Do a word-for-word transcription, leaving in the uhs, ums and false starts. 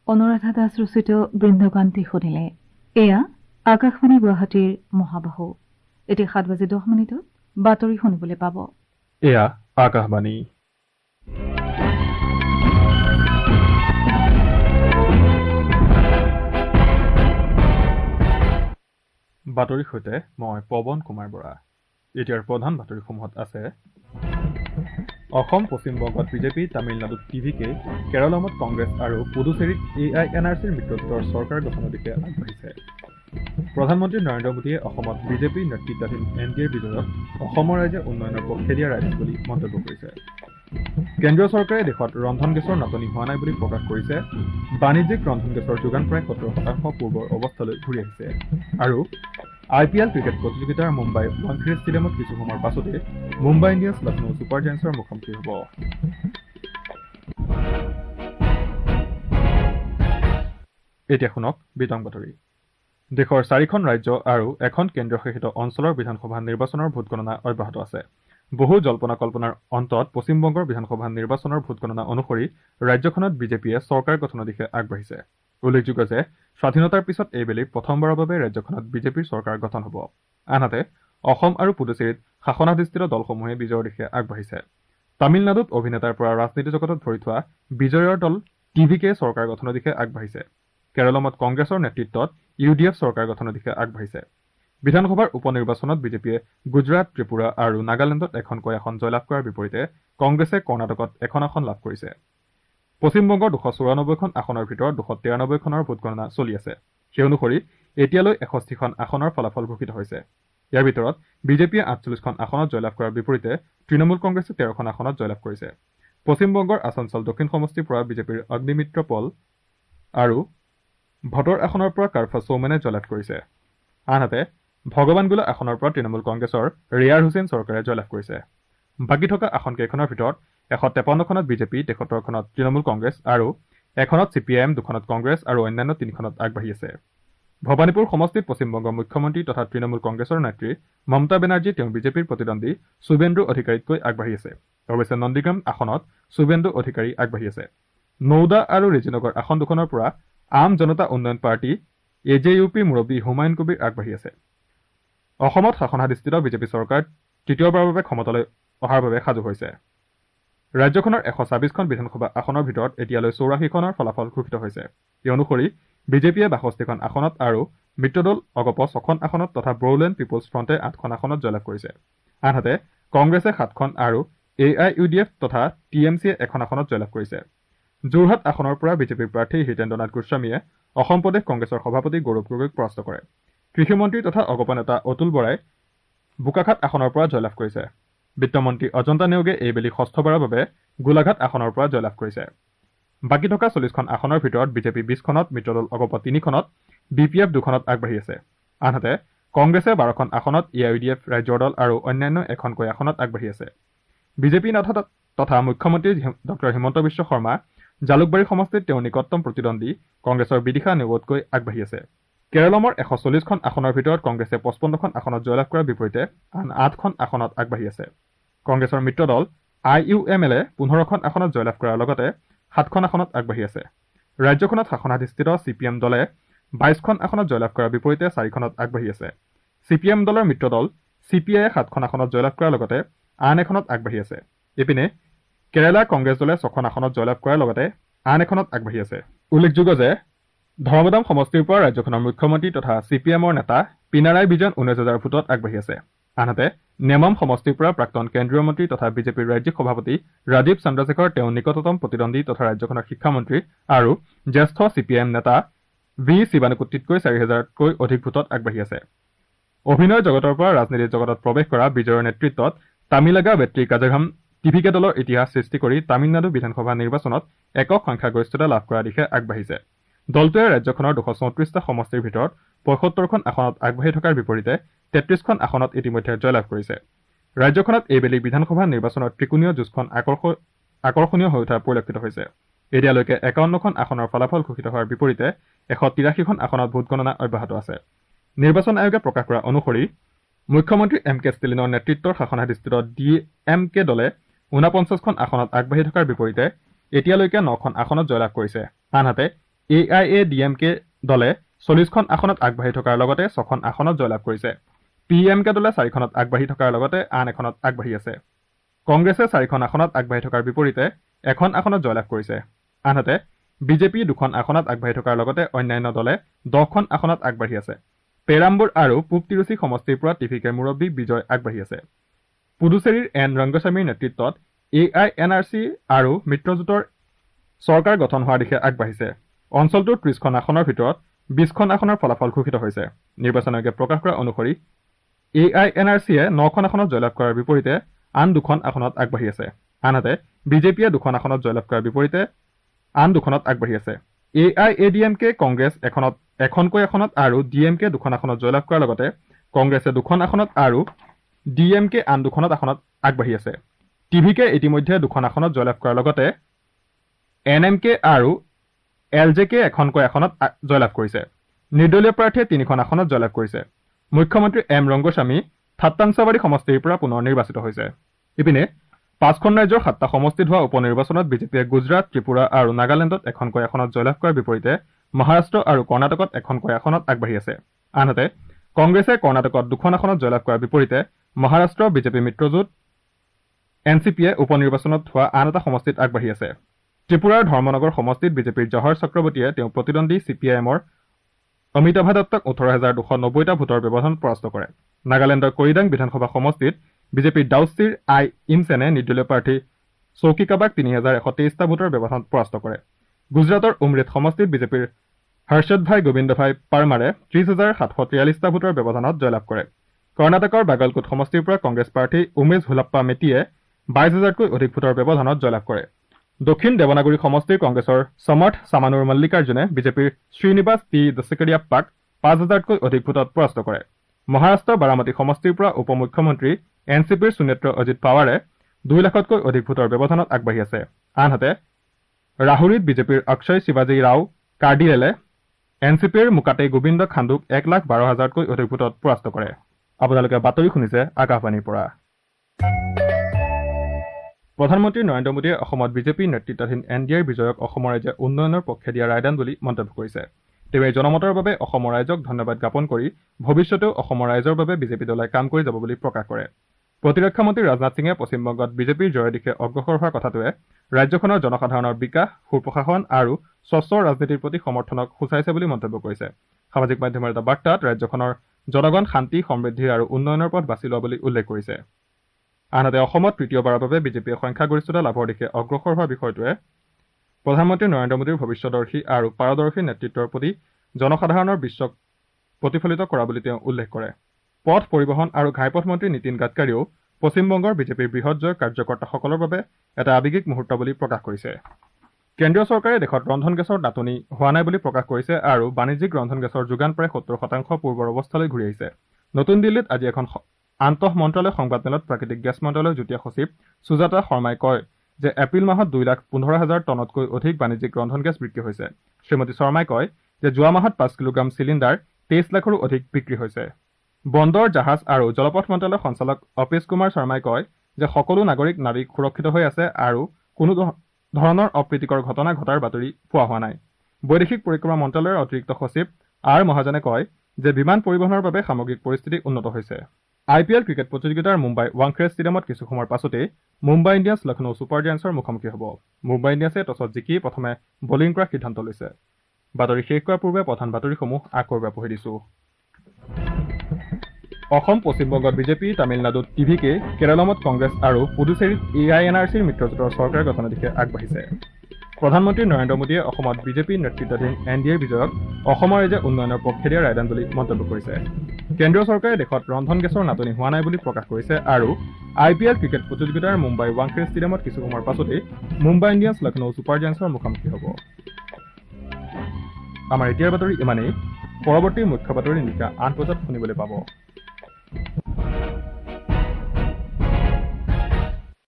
অনুৰাধা দাস ৰচিত বৃন্দকান্তি শুনিলে। এয়া আকাশবাণী গুৱাহাটীৰ মহাবাহু। এতিয়া সাত বাজি দহ মিনিটত বাতৰি শুনিবলৈ পাব। এয়া আকাশবাণী। বাতৰিৰ সৈতে মই পৱন কুমাৰ বৰা। এতিয়াৰ প্ৰধান বাতৰিসমূহত আছে: অসম পশ্চিমবংগত বিজেপি, তামিলনাডুত টি ভি কে, কেৰলত কংগ্ৰেছ আৰু পুডুচেৰীত এ আই এন আৰ চিৰ মিত্ৰত্বৰ চৰকাৰ গঠনৰ দিশে আগবাঢ়িছে। প্ৰধানমন্ত্ৰী নৰেন্দ্ৰ মোদীয়ে অসমত বিজেপি নেতৃত্বাধীন এন ডি এৰ বিজয়ক অসমৰ ৰাইজে উন্নয়নৰ পক্ষে দিয়া ৰাইজ বুলি মন্তব্য কৰিছে। কেন্দ্ৰীয় চৰকাৰে দেশত ৰন্ধন গেছৰ নাটনি হোৱা নাই বুলি প্ৰকাশ কৰিছে। বাণিজ্যিক ৰন্ধন গেছৰ যোগান প্ৰায় সত্তৰ শতাংশ পূৰ্বৰ অৱস্থালৈ ঘূৰি আহিছে। আৰু আই পি এল ক্ৰিকেট প্ৰতিযোগিতাৰ মুম্বাই ৱাংখেড়ে ষ্টেডিয়ামত কিছু সময়ৰ পাছতে মুম্বাই ইণ্ডিয়ান্ছ লক্ষ্ণৌ ছুপাৰ জায়াণ্টছৰ মুখামুখি হ'ব। এতিয়া শুনক বিতং বাতৰি। দেশৰ চাৰিখন ৰাজ্য আৰু এখন কেন্দ্ৰীয় শাসিত অঞ্চলৰ বিধানসভা নিৰ্বাচনৰ ভোটগণনা অব্যাহত আছে। বহু জল্পনা কল্পনাৰ অন্তত পশ্চিমবংগৰ বিধানসভা নিৰ্বাচনৰ ভোটগণনা অনুসৰি ৰাজ্যখনত বিজেপিয়ে চৰকাৰ গঠনৰ দিশে আগবাঢ়িছে। উল্লেখযোগ্য যে স্বাধীনতাৰ পিছত এইবেলি প্ৰথমবাৰৰ বাবে ৰাজ্যখনত বিজেপিৰ চৰকাৰ গঠন হ'ব। আনহাতে অসম আৰু পুডুচেৰীত শাসনাধিষ্ঠিত দলসমূহে বিজয়ৰ দিশে আগবাঢ়িছে। তামিলনাডুত অভিনেতাৰ পৰা ৰাজনীতি জগতত ভৰি থোৱা বিজয়ৰ দল টি ভি কে চৰকাৰ গঠনৰ দিশে আগবাঢ়িছে। কেৰলত কংগ্ৰেছৰ নেতৃত্বত ইউ ডি এফ চৰকাৰ গঠনৰ দিশে আগবাঢ়িছে। বিধানসভাৰ উপ নিৰ্বাচনত বিজেপিয়ে গুজৰাট, ত্ৰিপুৰা আৰু নাগালেণ্ডত এখনকৈ আসন জয়লাভ কৰাৰ বিপৰীতে কংগ্ৰেছে কৰ্ণাটকত এখন আসন লাভ কৰিছে। পশ্চিমবংগৰ দুশ চৌৰানব্বৈখন আসনৰ ভিতৰত দুশ তিৰানব্বৈখনৰ ভোটগণনা চলি আছে। সেই অনুসৰি এতিয়ালৈ এষষ্ঠিখন আসনৰ ফলাফল ঘোষিত হৈছে। ইয়াৰ ভিতৰত বিজেপিয়ে আঠচল্লিছখন আসনত জয়লাভ কৰাৰ বিপৰীতে তৃণমূল কংগ্ৰেছে তেৰখন আসনত জয়লাভ কৰিছে। পশ্চিমবংগৰ আসানসোল দক্ষিণ সমষ্টিৰ পৰা বিজেপিৰ অগ্নিমিত্ৰ পল আৰু ভটৰ আসনৰ পৰা কাৰফা চৌমেনে জয়লাভ কৰিছে। আনহাতে ভগৱানগোলা আসনৰ পৰা তৃণমূল কংগ্ৰেছৰ ৰিয়াৰ হুছেইন চৰকাৰে জয়লাভ কৰিছে। বাকী থকা আসন কেইখনৰ ভিতৰত এশ তেপন্নখনত বিজেপি, তেসত্তৰখনত তৃণমূল কংগ্ৰেছ আৰু এখনত চি পি আই এম, দুখনত কংগ্ৰেছ আৰু অন্যান্য তিনিখনত আগবাঢ়ি আছে। ভৱানীপুৰ সমষ্টিত পশ্চিমবংগৰ মুখ্যমন্ত্ৰী তথা তৃণমূল কংগ্ৰেছৰ নেত্ৰী মমতা বেনাৰ্জী তেওঁ বিজেপিৰ প্ৰতিদ্বন্দ্বী শুভেন্দু অধিকাৰীতকৈ আগবাঢ়ি আছে। অৱশ্যে নন্দীগ্ৰাম আসনত শুভেন্দু অধিকাৰী আগবাঢ়ি আছে। নৌদা আৰু ৰেজিনগৰ আসন দুখনৰ পৰা আম জনতা উন্নয়ন পাৰ্টি এ জে ইউ পিৰ মুৰব্বী হুমায়ুন কবিৰ আগবাঢ়ি আছে। অসমত শাসনাধিষ্ঠিত বিজেপি চৰকাৰ তৃতীয়বাৰৰ বাবে ক্ষমতালৈ অহাৰ বাবে সাজু হৈছে। ৰাজ্যখনৰ এশ ছাব্বিছখন বিধানসভা আসনৰ ভিতৰত এতিয়ালৈ চৌৰাশীখনৰ ফলাফল ঘোষিত হৈছে। এই অনুসৰি বিজেপিয়ে বাষষ্ঠিখন আসনত আৰু মিত্ৰদল অগপ ছখন আসনত তথা ব্ৰউলেণ্ড পিপুলছ ফ্ৰণ্টে আঠখন আসনত জয়লাভ কৰিছে। আনহাতে কংগ্ৰেছে সাতখন আৰু A I U D F তথা টি এম চিয়ে এখন আসনত জয়লাভ কৰিছে। যোৰহাট আসনৰ পৰা বিজেপিৰ প্ৰাৰ্থী হিতেন্দ্ৰ নাথ গোস্বামীয়ে অসম প্ৰদেশ কংগ্ৰেছৰ সভাপতি গৌৰৱ গগৈক পৰাস্ত কৰে। কৃষিমন্ত্ৰী তথা অগপ নেতা অতুল বৰাই বোকাখাট আসনৰ পৰা জয়লাভ কৰিছে। বিত্তমন্ত্ৰী অজন্তা নেওগে এইবেলি ষষ্ঠবাৰৰ বাবে গোলাঘাট আসনৰ পৰা জয়লাভ কৰিছে। বাকী থকা চল্লিছখন আসনৰ ভিতৰত বিজেপি বিছখনত, মিত্ৰদল অগপ তিনিখনত, বি পি এফ দুখনত আগবাঢ়ি আছে। আনহাতে কংগ্ৰেছে বাৰখন আসনত, A I U D F ৰাজ্যৰ দল আৰু অন্যান্য এখনকৈ আসনত আগবাঢ়ি আছে। বিজেপি নেতা তথা মুখ্যমন্ত্ৰী ডক্টৰ হিমন্ত বিশ্ব শৰ্মা জালুকবাৰী সমষ্টিত তেওঁৰ নিকটতম প্ৰতিদ্বন্দ্বী কংগ্ৰেছৰ বিদিশা নেওগতকৈ আগবাঢ়ি আছে। কেৰলৰ এশ চল্লিছখন আসনৰ ভিতৰত কংগ্ৰেছে পঁচপন্নখন আসনত জয়লাভ কৰাৰ বিপৰীতে আন আঠখন আসনত আগবাঢ়ি আছে। কংগ্ৰেছৰ মিত্ৰদল আই ইউ এম এলে পোন্ধৰখন আসনত জয়লাভ কৰাৰ লগতে সাতখন আসনত আগবাঢ়ি আছে। ৰাজ্যখনত শাসনাধিষ্ঠিত চি পি এম দলে বাইছখন আসনত জয়লাভ কৰাৰ বিপৰীতে চাৰিখনত আগবাঢ়ি আছে। চি পি এম দলৰ মিত্ৰদল চি পি আইয়ে সাতখন আসনত জয়লাভ কৰাৰ লগতে আন এখনত আগবাঢ়ি আছে। ইপিনে কেৰালাৰ কংগ্ৰেছ দলে ছখন আসনত জয়লাভ কৰাৰ লগতে আন এখনত আগবাঢ়ি আছে। উল্লেখযোগ্য যে ধৰ্মদাম সমষ্টিৰ পৰা ৰাজ্যখনৰ মুখ্যমন্ত্ৰী তথা চি পি এমৰ নেতা পিনাৰায় বিজয়ন ঊনৈছ হাজাৰ ভোটত আগবাঢ়ি আছে। আনহাতে নেমম সমষ্টিৰ পৰা প্ৰাক্তন কেন্দ্ৰীয় মন্ত্ৰী তথা বিজেপিৰ ৰাজ্যিক সভাপতি ৰাজীৱ চন্দ্ৰশেখৰ তেওঁ নিকটতম প্ৰতিদ্বন্দ্বী তথা ৰাজ্যখনৰ শিক্ষামন্ত্ৰী আৰু জ্যেষ্ঠ চি পি এম নেতা ভি শিৱানুকুটিতকৈ চাৰি হাজাৰতকৈ অধিক ভোটত আগবাঢ়ি আছে। অভিনয় জগতৰ পৰা ৰাজনীতিৰ জগতত প্ৰৱেশ কৰা বিজয়ৰ নেতৃত্বত Tamilaga Vettri Kazhagam T V K দলৰ ইতিহাস সৃষ্টি কৰি তামিলনাডু বিধানসভা নিৰ্বাচনত একক সংখ্যাগৰিষ্ঠতা লাভ কৰাৰ দিশে আগবাঢ়িছে। দলটোৱে ৰাজ্যখনৰ দুশ চৌত্ৰিশটা সমষ্টিৰ ভিতৰত পঁয়সত্তৰখন আসনত আগবাঢ়ি থকাৰ বিপৰীতে তেত্ৰিশখন আসনত ইতিমধ্যে জয়লাভ কৰিছে। ৰাজ্যখনত এইবেলি বিধানসভা নিৰ্বাচনৰ ত্ৰিকোণীয় যুঁজখন আকৰ্ষণীয় হৈ উঠা পৰিলক্ষিত হৈছে। এতিয়ালৈকে একাৱন্নখন আসনৰ ফলাফল ঘোষিত হোৱাৰ বিপৰীতে এশ তিৰাশীখন আসনত ভোটগণনা অব্যাহত আছে। নিৰ্বাচন আয়োগে প্ৰকাশ কৰা অনুসৰি মুখ্যমন্ত্ৰী এম কে ষ্টেলিনৰ নেতৃত্বৰ শাসনাধিষ্ঠিত ডি এম কে দলে ঊনপঞ্চাছখন আসনত আগবাঢ়ি থকাৰ বিপৰীতে এতিয়ালৈকে নখন আসনত জয়লাভ কৰিছে। আনহাতে এ আই এ ডি এম কে দলে চল্লিছখন আসনত আগবাঢ়ি থকাৰ লগতে ছখন আসনত জয়লাভ কৰিছে। পি এম কে দলে চাৰিখনত আগবাঢ়ি থকাৰ লগতে আন এখনত আগবাঢ়ি আছে। কংগ্ৰেছে চাৰিখন আসনত আগবাঢ়ি থকাৰ বিপৰীতে এখন আসনত জয়লাভ কৰিছে। আনহাতে বিজেপি দুখন আসনত আগবাঢ়ি থকাৰ লগতে অন্যান্য দলে দহখন আসনত আগবাঢ়ি আছে। পেৰাম্বুৰ আৰু পূব তিৰুচি সমষ্টিৰ পৰা টি ভি কে মুৰব্বী বিজয় আগবাঢ়ি আছে। পুডুচেৰীৰ এন ৰংগস্বামীৰ নেতৃত্বত A I N R C আৰু মিত্ৰজোঁটৰ চৰকাৰ গঠন হোৱাৰ দিশে আগবাঢ়িছে। অঞ্চলটোৰ ত্ৰিছখন আসনৰ ভিতৰত বিছখন আসনৰ ফলাফল ঘোষিত হৈছে। নিৰ্বাচন আয়োগে প্ৰকাশ কৰা অনুসৰি এ আই এন আৰ চিয়ে নখন আসনত জয়লাভ কৰাৰ বিপৰীতে আন দুখন আসনত আগবাঢ়ি আছে। আনহাতে বিজেপিয়ে দুখন আসনত জয়লাভ কৰাৰ বিপৰীতে আন দুখনত আগবাঢ়ি আছে। A I A D M K Congress এখনত এখনকৈ আসনত আৰু ডি এম কে দুখন আসনত জয়লাভ কৰাৰ লগতে কংগ্ৰেছে দুখন আসনত আৰু ডি এম কে আন দুখনত আসনত আগবাঢ়ি আছে। টি ভি কে ইতিমধ্যে দুখন আসনত জয়লাভ কৰাৰ লগতে এন এম কে আৰু এল জে কে এখনকৈ আসনত জয়লাভ কৰিছে। নিৰ্দলীয় প্ৰাৰ্থীয়ে তিনিখন আসনত জয়লাভ কৰিছে। মুখ্যমন্ত্ৰী এম ৰংগস্বামী থাট্টাংচাবাৰী সমষ্টিৰ পৰা পুনৰ নিৰ্বাচিত হৈছে। ইপিনে পাঁচখন ৰাজ্যৰ সাতটা সমষ্টিত হোৱা উপ নিৰ্বাচনত বিজেপিয়ে গুজৰাট, ত্ৰিপুৰা আৰু নাগালেণ্ডত এখনকৈ আসনত জয়লাভ কৰাৰ বিপৰীতে মহাৰাষ্ট্ৰ আৰু কৰ্ণাটকত এখনকৈ আসনত আগবাঢ়ি আছে। আনহাতে কংগ্ৰেছে কৰ্ণাটকত দুখন আসনত জয়লাভ কৰাৰ বিপৰীতে মহাৰাষ্ট্ৰ বিজেপি মিত্ৰজোঁট এন চি পিয়ে উপ নিৰ্বাচনত হোৱা আন এটা সমষ্টিত আগবাঢ়ি আছে। ত্ৰিপুৰাৰ ধৰ্মনগৰ সমষ্টিত বিজেপিৰ জহৰ চক্ৰৱৰ্তীয়ে তেওঁ প্ৰতিদ্বন্দ্বী চি পি আই এমৰ অমিতাভা দত্তক ওঠৰ হাজাৰ দুশ নব্বৈটা ভোটৰ ব্যৱধানত পৰাস্ত কৰে। নাগালেণ্ডৰ কৰিডাং বিধানসভা সমষ্টিত বিজেপিৰ ডাউচিৰ আই ইমছেনে নিৰ্দলীয় প্ৰাৰ্থী চৌকি কাবাক তিনি হাজাৰ এশ তেইছটা ভোটৰ ব্যৱধানত পৰাস্ত কৰে। গুজৰাটৰ উমৰেড সমষ্টিত বিজেপিৰ হৰ্ষদ ভাই গোবিন্দ ভাই পাৰমাৰে ত্ৰিছ হাজাৰ সাতশ তিয়াল্লিছটা ভোটৰ ব্যৱধানত জয়লাভ কৰে। কৰ্ণাটকৰ বাগলকোট সমষ্টিৰ পৰা কংগ্ৰেছ প্ৰাৰ্থী উমেশ হুলাপ্পা মেটিয়ে বাইছ হাজাৰতকৈ অধিক ভোটৰ ব্যৱধানত জয়লাভ কৰে। দক্ষিণ দেৱনাগৰী সমষ্টিৰ কংগ্ৰেছৰ সমৰ্থ সামানুৰ মল্লিকাৰ্জুনে বিজেপিৰ শ্ৰীনিবাস টি দছেকৰিয়াপ্পাক পাঁচ হাজাৰতকৈ অধিক ভোটত পৰাস্ত কৰে। মহাৰাষ্ট্ৰৰ বাৰামতী সমষ্টিৰ পৰা উপ মুখ্যমন্ত্ৰী এন চি পিৰ সুনেত্ৰ অজিত পাৱাৰে দুই লাখতকৈ অধিক ভোটৰ ব্যৱধানত আগবাঢ়ি আছে। আনহাতে ৰাহুৰিত বিজেপিৰ অক্ষয় শিৱাজী ৰাও কাৰ্ডিয়েলে এন চি পিৰ মুকাটে গোবিন্দ খাণ্ডুক এক লাখ বাৰ হাজাৰতকৈ অধিক ভোটত পৰাস্ত কৰে। আপোনালোকে বাতৰি শুনিছে আকাশবাণীৰ পৰা। প্ৰধানমন্ত্ৰী নৰেন্দ্ৰ মোদীয়ে অসমত বিজেপি নেতৃত্বাধীন এন ডি এৰ বিজয়ক অসমৰ ৰাইজে উন্নয়নৰ পক্ষে দিয়া ৰায়দান বুলি মন্তব্য কৰিছে। তেওঁ এই জনমতৰ বাবে অসমৰ ৰাইজক ধন্যবাদ জ্ঞাপন কৰি ভৱিষ্যতেও অসমৰ ৰাইজৰ বাবে বিজেপি দলে কাম কৰি যাব বুলি প্ৰকাশ কৰে। প্ৰতিৰক্ষা মন্ত্ৰী ৰাজনাথ সিঙে পশ্চিমবংগত বিজেপিৰ জয়ৰ দিশে অগ্ৰসৰ হোৱাৰ কথাটোৱে ৰাজ্যখনৰ জনসাধাৰণৰ বিকাশ, সুপ্ৰশাসন আৰু স্বচ্ছ ৰাজনীতিৰ প্ৰতি সমৰ্থনক সূচাইছে বুলি মন্তব্য কৰিছে। সামাজিক মাধ্যমৰ এটা বাৰ্তাত ৰাজ্যখনৰ জনগণ শান্তি, সমৃদ্ধি আৰু উন্নয়নৰ পথ বাছি লোৱা বুলি উল্লেখ কৰিছে। আনহাতে অসমত তৃতীয়বাৰৰ বাবে বিজেপিয়ে সংখ্যাগৰিষ্ঠতা লাভৰ দিশে অগ্ৰসৰ হোৱা বিষয়টোৱে প্ৰধানমন্ত্ৰী নৰেন্দ্ৰ মোদীৰ ভৱিষ্যদৰ্শী আৰু পাৰদৰ্শী নেতৃত্বৰ প্ৰতি জনসাধাৰণৰ বিশ্বাস প্ৰতিফলিত কৰা বুলি তেওঁ উল্লেখ কৰে। পথ পৰিবহণ আৰু ঘাইপথ মন্ত্ৰী নীতিন গাডকাৰীয়েও পশ্চিমবংগৰ বিজেপিৰ বৃহৎ জয় কাৰ্যকৰ্তাসকলৰ বাবে এটা আৱেগিক মুহূৰ্ত বুলি প্ৰকাশ কৰিছে। কেন্দ্ৰীয় চৰকাৰে দেশত ৰন্ধন গেছৰ নাটনি হোৱা নাই বুলি প্ৰকাশ কৰিছে আৰু বাণিজ্যিক ৰন্ধন গেছৰ যোগান প্ৰায় সত্তৰ শতাংশ পূৰ্বৰ অৱস্থালৈ ঘূৰি আহিছে। নতুন দিল্লীত আজি এখন আন্তঃ মন্ত্ৰালয় সংবাদমেলত প্ৰাকৃতিক গেছ মন্ত্ৰালয়ৰ যুটীয়া সচিব সুজাতা শৰ্মাই কয় যে এপ্ৰিল মাহত দুই লাখ পোন্ধৰ হাজাৰ টনতকৈ অধিক বাণিজ্যিক ৰন্ধন গেছ বিক্ৰী হৈছে। শ্ৰীমতী শৰ্মাই কয় যে যোৱা মাহত পাঁচ কিলোগ্ৰাম চিলিণ্ডাৰ তেইছ লাখৰো অধিক বিক্ৰী হৈছে। বন্দৰ, জাহাজ আৰু জলপথ মন্ত্ৰালয়ৰ সঞ্চালক অপেশ কুমাৰ শৰ্মাই কয় যে সকলো নাগৰিক নাবিক সুৰক্ষিত হৈ আছে আৰু কোনো ধৰণৰ অপ্ৰীতিকৰ ঘটনা ঘটাৰ বাতৰি পোৱা হোৱা নাই। বৈদেশিক পৰিক্ৰমা মন্ত্ৰালয়ৰ অতিৰিক্ত সচিব আৰ মহাজনে কয় যে বিমান পৰিবহণৰ বাবে সামগ্ৰিক পৰিস্থিতি উন্নত হৈছে। আই পি এল ক্ৰিকেট প্ৰতিযোগিতাৰ মুম্বাই ৱাংখেড়ে ষ্টেডিয়ামত কিছু সময়ৰ পাছতেই মুম্বাই ইণ্ডিয়ান্স লক্ষ্ণৌ ছুপাৰ জায়াণ্টছৰ মুখামুখি হ'ব। মুম্বাই ইণ্ডিয়ান্সে টছত জিকি প্ৰথমে বলিং কৰাৰ সিদ্ধান্ত লৈছে। বাতৰি শেষ কৰাৰ পূৰ্বে প্ৰধান বাতৰিসমূহ আকৌ এবাৰ পঢ়ি দিছো। অসম, পশ্চিমবংগত বিজেপি, তামিলনাডুত টি ভি কে, কেৰালামত কংগ্ৰেছ আৰু পুডুচেৰীত এ আই এন আৰ চিৰ মিত্ৰজোঁটৰ চৰকাৰ গঠনৰ দিশে আগবাঢ়িছে। প্ৰধানমন্ত্ৰী নৰেন্দ্ৰ মোদীয়ে অসমত বিজেপি নেতৃত্বাধীন এন ডি এৰ বিজয়ক অসমৰ ৰাইজে উন্নয়নৰ পক্ষে দিয়া ৰায়দান বুলি মন্তব্য কৰিছে। কেন্দ্ৰীয় চৰকাৰে দেশত ৰন্ধন গেছৰ নাটনি হোৱা নাই বুলি প্ৰকাশ কৰিছে আৰু আই পি এল ক্ৰিকেট প্ৰতিযোগিতাৰ মুম্বাই ৱাংখেড়ে ষ্টেডিয়ামত কিছু সময়ৰ পাছতেই মুম্বাই ইণ্ডিয়ান্স লক্ষ্ণৌ ছুপাৰ জায়াণ্টছৰ মুখামুখি হ'ব। আমাৰ এতিয়াৰ বাতৰি ইমানেই। পৰৱৰ্তী মুখ্য বাতৰি নিশা আঠ বজাত শুনিবলৈ পাব।